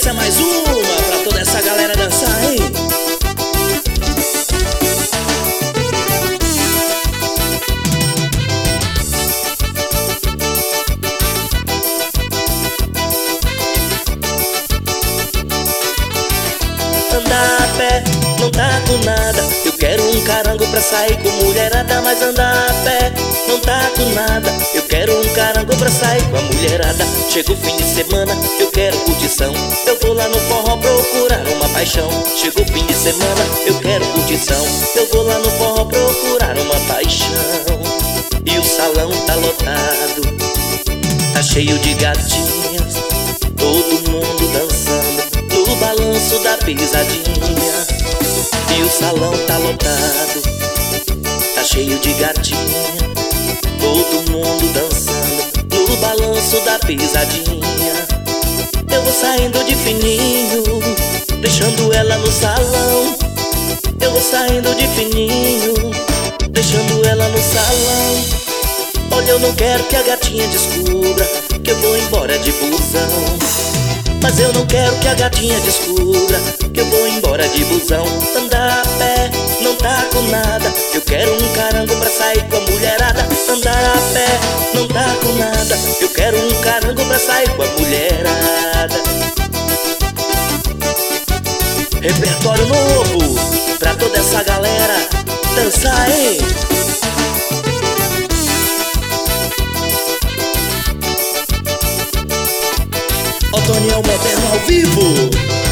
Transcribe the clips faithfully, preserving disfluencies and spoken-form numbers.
Essa é mais uma pra toda essa galera dançar, hein? Andar a pé não tá com nada. Eu quero um carango pra sair com mulherada. Mas andar a pé não tá com nada. Eu quero um carango pra sair com a mulherada. Chega o fim de semana, eu quero curtição. Eu vou lá no forró procurar uma paixão. Chega o fim de semana, eu quero curtição. Eu vou lá no forró procurar uma paixão. E o salão tá lotado, tá cheio de gatinhas, todo mundo dançando no balanço da pisadinha. E o salão tá lotado, tá cheio de gatinha, todo mundo dançando no balanço da pisadinha. Eu vou saindo de fininho, deixando ela no salão. Eu vou saindo de fininho, deixando ela no salão. Olha, eu não quero que a gatinha descubra que eu vou embora de busão. Mas eu não quero que a gatinha descubra que eu vou embora de busão. Andar a pé não tá com nada. Eu quero um carango pra sair com a mulherada. Andar a pé não tá com nada. Eu quero um carango pra sair com a mulherada. Repertório novo pra toda essa galera dançar, hein? Otoniel Moderno ao vivo.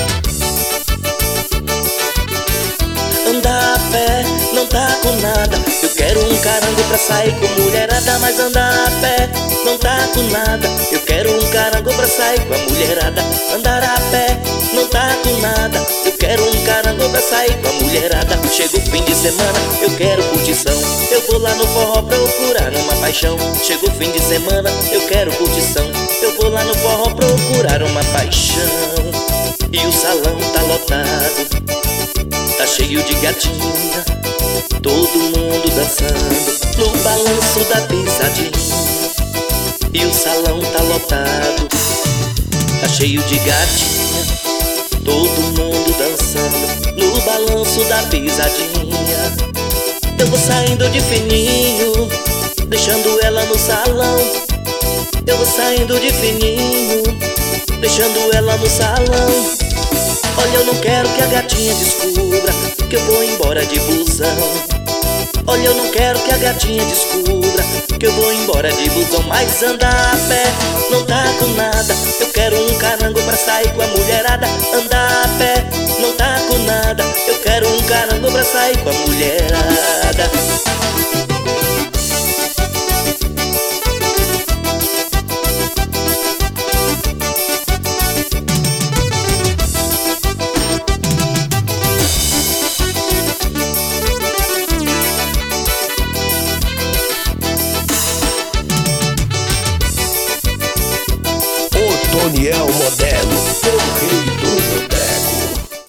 Andar a pé não tá com nada. Eu quero um carango pra sair com mulherada. Mas andar a pé não tá com nada. Eu quero um carango pra sair com a mulherada. Andar a pé não tá com nada. Eu quero um carango pra sair com a mulherada. Chega o fim de semana, eu quero curtição. Eu vou lá no forró procurar uma paixão. Chega o fim de semana, eu quero curtição. Eu vou lá no forró procurar uma paixão. E o salão tá lotado, tá cheio de gatinha, todo mundo dançando no balanço da pisadinha. E o salão tá lotado, tá cheio de gatinha, todo mundo dançando no balanço da pisadinha. Eu vou saindo de fininho, deixando ela no salão. Eu vou saindo de fininho, deixando ela no salão. Olha, eu não quero que a gatinha descubra que eu vou embora de busão. Olha, eu não quero que a gatinha descubra que eu vou embora de busão. Mas andar a pé não tá com nada. Eu quero um carango pra sair com a mulherada. Andar a pé não tá com nada. Eu quero um carango pra sair com a mulherada.